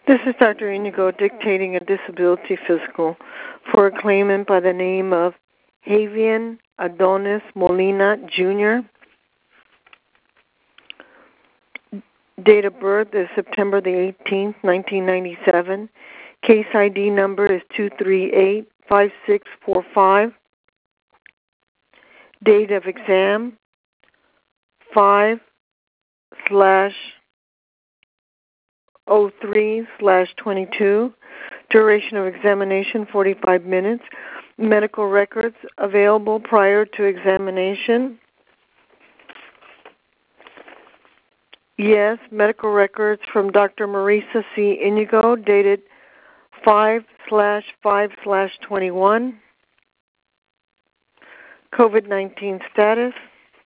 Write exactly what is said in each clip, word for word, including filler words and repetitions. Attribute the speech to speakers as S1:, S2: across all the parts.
S1: This is Doctor Inigo dictating a disability physical for a claimant by the name of Javian Adonis Molina, Junior Date of birth is September the eighteenth, nineteen ninety-seven. Case I D number is two three eight five six four five. Date of exam, five slash oh three slash twenty-two. Duration of examination, forty-five minutes. Medical records available prior to examination. Yes, medical records from Doctor Marisa C. Inigo, dated five slash five slash twenty-one. COVID nineteen status.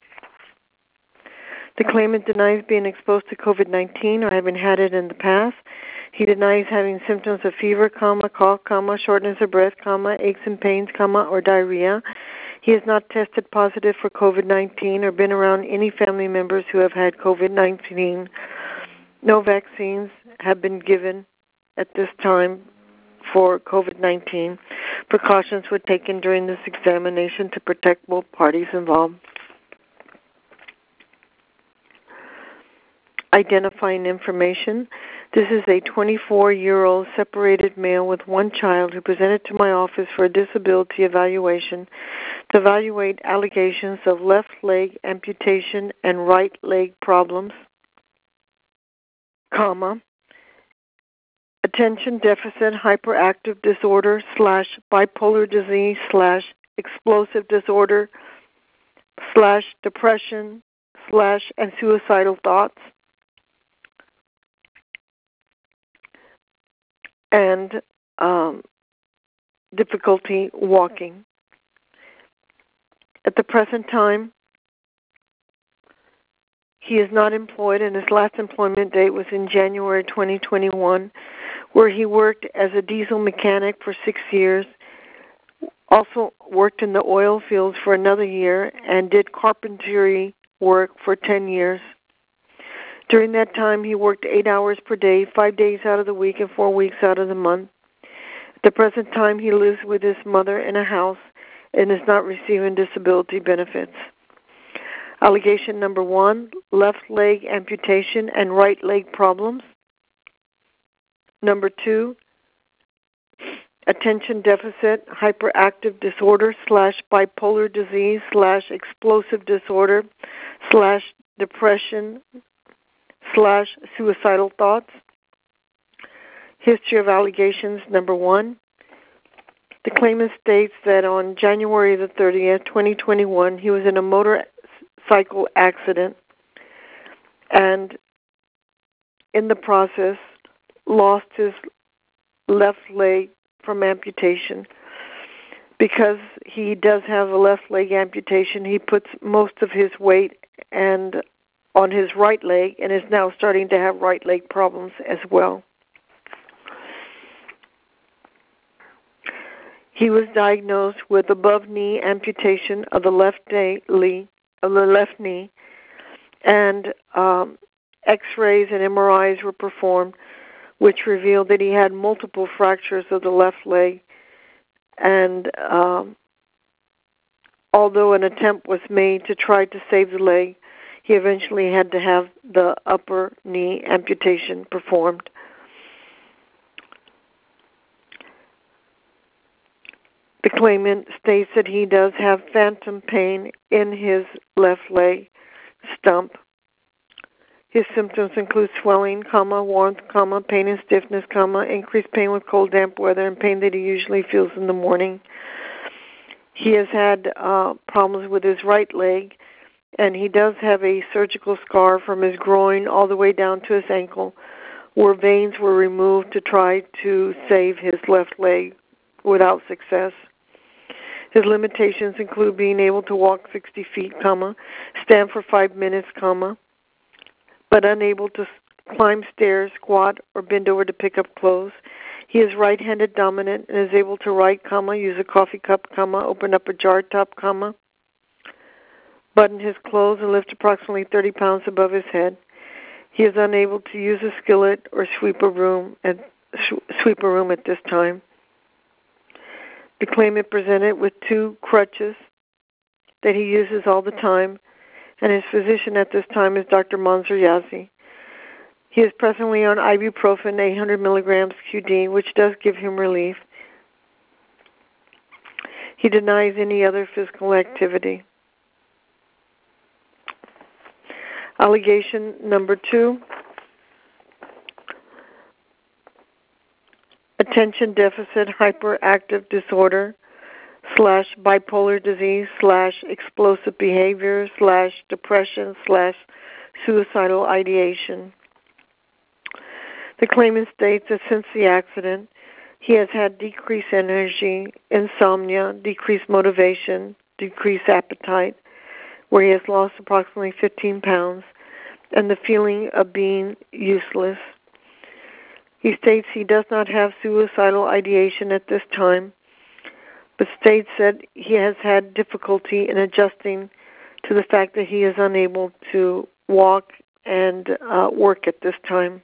S1: The claimant denies being exposed to COVID nineteen or having had it in the past. He denies having symptoms of fever, comma, cough, comma, shortness of breath, comma, aches and pains, comma, or diarrhea. He has not tested positive for COVID nineteen or been around any family members who have had COVID nineteen. No vaccines have been given at this time for COVID nineteen. Precautions were taken during this examination to protect both parties involved. Identifying information. This is a twenty-four-year-old separated male with one child who presented to my office for a disability evaluation to evaluate allegations of left leg amputation and right leg problems, comma, attention deficit hyperactive disorder slash bipolar disease slash explosive disorder slash depression slash and suicidal thoughts, and um, difficulty walking. At the present time, he is not employed, and his last employment date was in January twenty twenty-one, where he worked as a diesel mechanic for six years, also worked in the oil fields for another year, and did carpentry work for ten years. During that time, he worked eight hours per day, five days out of the week, and four weeks out of the month. At the present time, he lives with his mother in a house and is not receiving disability benefits. Allegation number one, left leg amputation and right leg problems. Number two, attention deficit hyperactive disorder slash bipolar disease slash explosive disorder slash depression slash suicidal thoughts. History of allegations number one. The claimant states that on January the thirtieth, twenty twenty-one, he was in a motorcycle accident and in the process lost his left leg from amputation. Because he does have a left leg amputation, he puts most of his weight and on his right leg and is now starting to have right leg problems as well. He was diagnosed with above knee amputation of the left knee, of the left knee, and um, X-rays and M R Is were performed, which revealed that he had multiple fractures of the left leg. And um, although an attempt was made to try to save the leg, he eventually had to have the upper knee amputation performed. The claimant states that he does have phantom pain in his left leg stump. His symptoms include swelling, comma, warmth, comma, pain and stiffness, comma, increased pain with cold, damp weather, and pain that he usually feels in the morning. He has had uh, problems with his right leg, and he does have a surgical scar from his groin all the way down to his ankle, where veins were removed to try to save his left leg without success. His limitations include being able to walk sixty feet, comma, stand for five minutes, comma, but unable to climb stairs, squat, or bend over to pick up clothes. He is right-handed dominant and is able to write, comma, use a coffee cup, comma, open up a jar top, comma, button his clothes and lift approximately thirty pounds above his head. He is unable to use a skillet or sweep a room at sweep a room at this time. The claimant presented with two crutches that he uses all the time, and his physician at this time is Doctor Mansour Yazzie. He is presently on ibuprofen, eight hundred milligrams Q D, which does give him relief. He denies any other physical activity. Allegation number two, attention deficit hyperactive disorder slash bipolar disease slash explosive behavior slash depression slash suicidal ideation. The claimant states that since the accident, he has had decreased energy, insomnia, decreased motivation, decreased appetite, where he has lost approximately fifteen pounds, and the feeling of being useless. He states he does not have suicidal ideation at this time, but states that he has had difficulty in adjusting to the fact that he is unable to walk and uh, work at this time.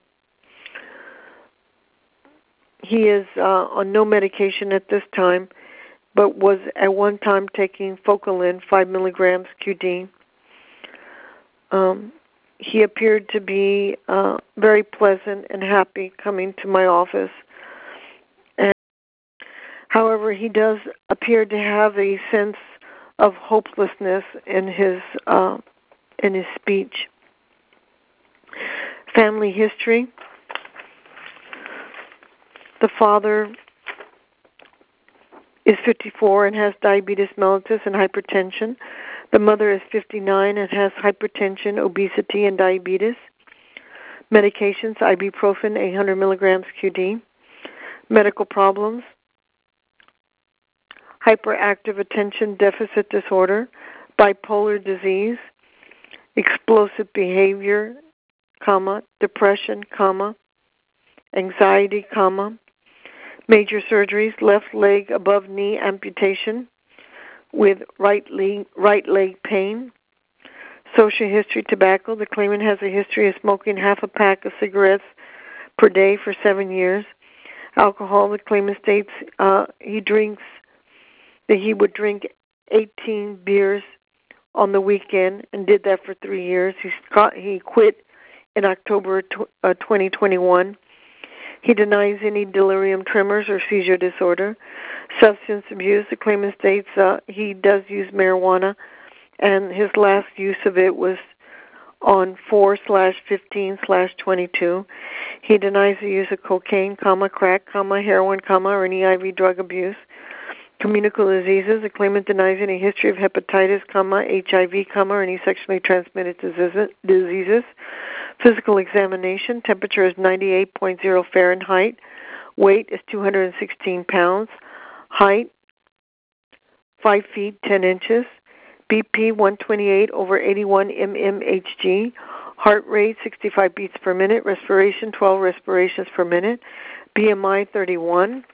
S1: He is uh, on no medication at this time, but was at one time taking Focalin, five milligrams Q D. Um, he appeared to be uh, very pleasant and happy coming to my office. And, however, he does appear to have a sense of hopelessness in his uh, in his speech. Family history. The father is fifty-four and has diabetes mellitus and hypertension. The mother is fifty-nine and has hypertension, obesity, and diabetes. Medications, ibuprofen, eight hundred milligrams Q D. Medical problems, hyperactive attention deficit disorder, bipolar disease, explosive behavior, comma, depression, comma, anxiety, comma, major surgeries, left leg above knee amputation with right leg, right leg pain. Social history, tobacco. The claimant has a history of smoking half a pack of cigarettes per day for seven years. Alcohol, the claimant states uh, he drinks, that he would drink eighteen beers on the weekend and did that for three years. He, he quit in October twenty twenty-one. He denies any delirium tremors or seizure disorder. Substance abuse, the claimant states uh, he does use marijuana, and his last use of it was on four slash fifteen slash twenty-two. He denies the use of cocaine, comma, crack, comma, heroin, comma, or any I V drug abuse. Communicable diseases, the claimant denies any history of hepatitis, comma, H I V, comma, or any sexually transmitted diseases. Physical examination, temperature is ninety-eight point zero Fahrenheit. Weight is two hundred sixteen pounds. Height, five feet, ten inches. B P, one twenty-eight over eighty-one mmHg. Heart rate, sixty-five beats per minute. Respiration, twelve respirations per minute. B M I, thirty-one.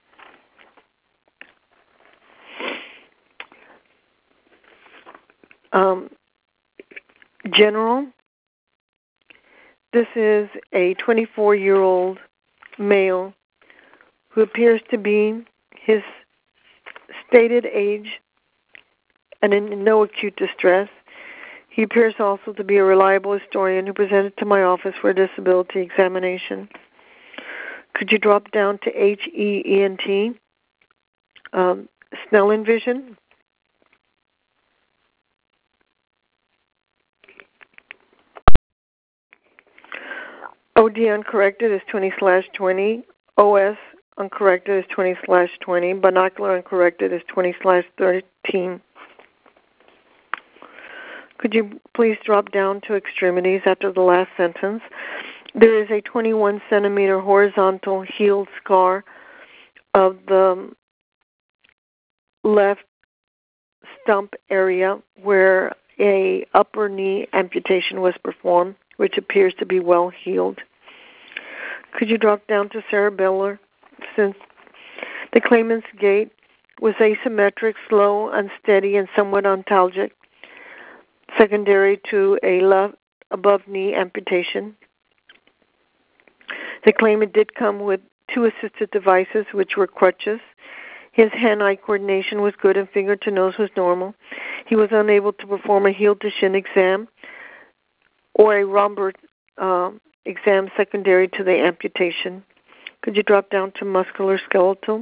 S1: Um, general. This is a twenty-four-year-old male who appears to be his stated age and in no acute distress. He appears also to be a reliable historian who presented to my office for a disability examination. Could you drop down to H E E N T? Um, Snellen vision. O D uncorrected is twenty slash twenty. O S uncorrected is twenty slash twenty. Binocular uncorrected is twenty slash thirteen. Could you please drop down to extremities after the last sentence? There is a twenty-one centimeter horizontal healed scar of the left stump area where a upper knee amputation was performed, which appears to be well healed. Could you drop down to cerebellar? Since the claimant's gait was asymmetric, slow, unsteady, and somewhat ontalgic, secondary to a left above knee amputation. The claimant did come with two assisted devices, which were crutches. His hand-eye coordination was good and finger to nose was normal. He was unable to perform a heel-to-shin exam or a Romberg uh, exam secondary to the amputation. Could you drop down to muscular skeletal?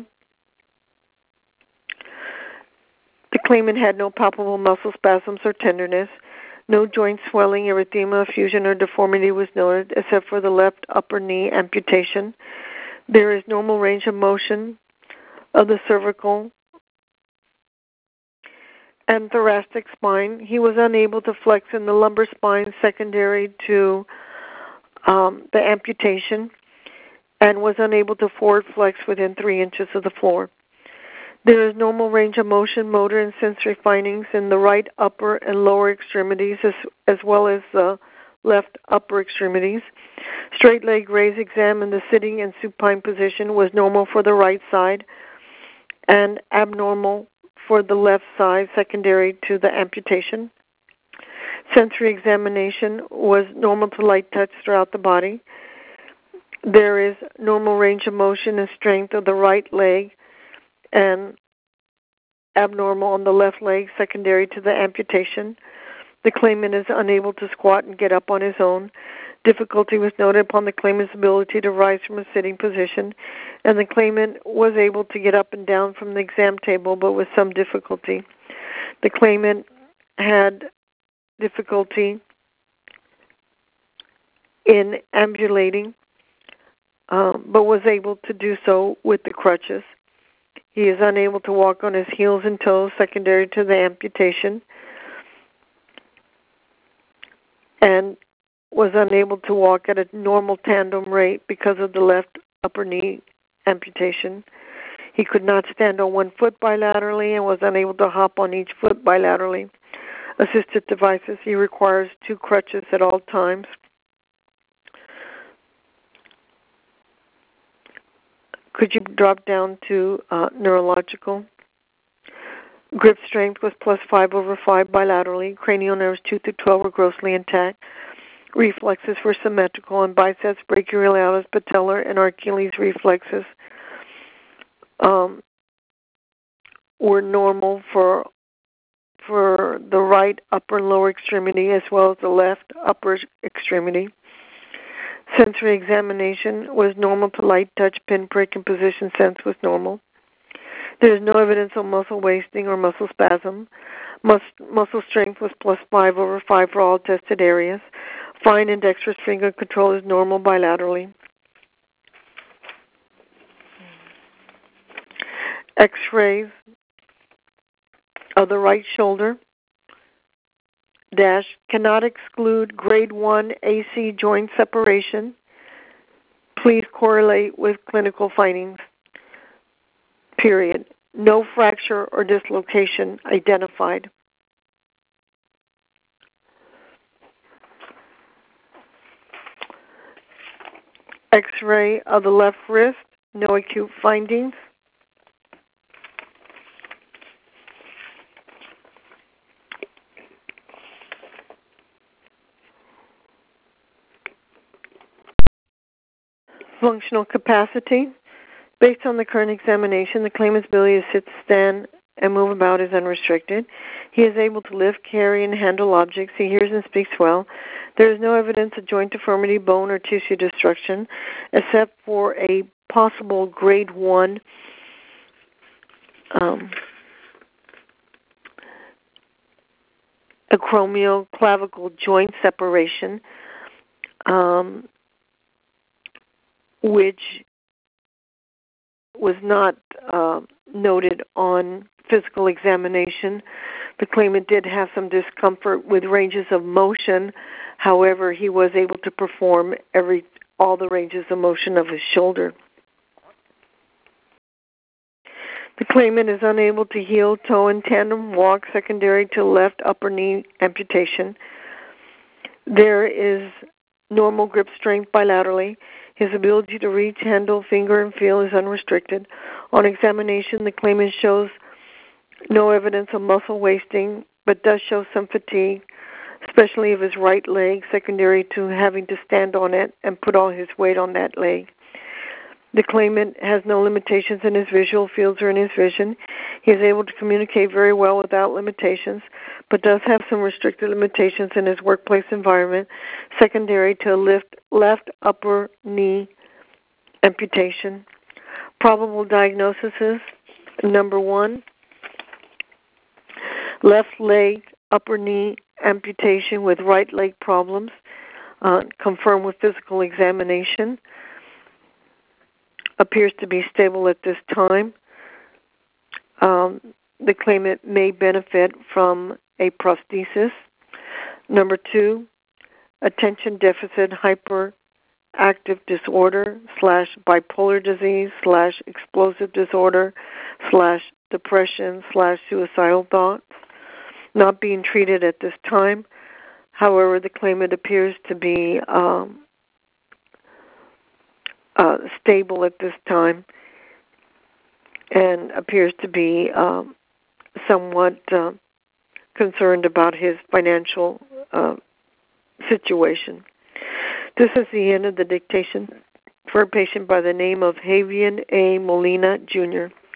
S1: The claimant had no palpable muscle spasms or tenderness. No joint swelling, erythema, fusion, or deformity was noted except for the left upper knee amputation. There is normal range of motion of the cervical and thoracic spine. He was unable to flex in the lumbar spine secondary to um, the amputation and was unable to forward flex within three inches of the floor. There is normal range of motion, motor, and sensory findings in the right upper and lower extremities as, as well as the left upper extremities. Straight leg raise exam in the sitting and supine position was normal for the right side and abnormal for the left side secondary to the amputation. Sensory examination was normal to light touch throughout the body. There is normal range of motion and strength of the right leg and abnormal on the left leg secondary to the amputation. The claimant is unable to squat and get up on his own. Difficulty was noted upon the claimant's ability to rise from a sitting position, and the claimant was able to get up and down from the exam table, but with some difficulty. The claimant had difficulty in ambulating, um, but was able to do so with the crutches. He is unable to walk on his heels and toes secondary to the amputation and was unable to walk at a normal tandem rate because of the left upper knee amputation. He could not stand on one foot bilaterally and was unable to hop on each foot bilaterally. Assisted devices, he requires two crutches at all times. Could you drop down to uh, neurological? Grip strength was plus five over five bilaterally. Cranial nerves two through twelve were grossly intact. Reflexes were symmetrical, and biceps, brachioradialis, patellar, and Achilles reflexes um, were normal for for the right upper and lower extremity as well as the left upper extremity. Sensory examination was normal to light touch, pinprick, and position sense was normal. There is no evidence of muscle wasting or muscle spasm. Mus- muscle strength was plus five over five for all tested areas. Fine and dexterous finger control is normal bilaterally. X-rays of the right shoulder dash cannot exclude grade one A C joint separation. Please correlate with clinical findings. Period. No fracture or dislocation identified. X-ray of the left wrist, no acute findings. Functional capacity. Based on the current examination, the claimant's ability to sit, stand, and move about is unrestricted. He is able to lift, carry, and handle objects. He hears and speaks well. There is no evidence of joint deformity, bone, or tissue destruction, except for a possible grade one um, acromioclavicle joint separation, um, which was not uh, noted on physical examination. The claimant did have some discomfort with ranges of motion. However, he was able to perform every all the ranges of motion of his shoulder. The claimant is unable to heel, toe, and tandem walk secondary to left upper knee amputation. There is normal grip strength bilaterally. His ability to reach, handle, finger, and feel is unrestricted. On examination, the claimant shows no evidence of muscle wasting, but does show some fatigue, especially of his right leg, secondary to having to stand on it and put all his weight on that leg. The claimant has no limitations in his visual fields or in his vision. He is able to communicate very well without limitations, but does have some restricted limitations in his workplace environment, secondary to a left, left upper knee amputation. Probable diagnosis is, number one, left leg, upper knee amputation with right leg problems, uh, confirmed with physical examination. Appears to be stable at this time. Um, the claimant may benefit from a prosthesis. Number two, attention deficit hyperactive disorder slash bipolar disease slash explosive disorder slash depression slash suicidal thoughts. Not being treated at this time. However, the claimant appears to be um, uh, stable at this time and appears to be um, somewhat uh, concerned about his financial uh, situation. This is the end of the dictation for a patient by the name of Javier A. Molina, Junior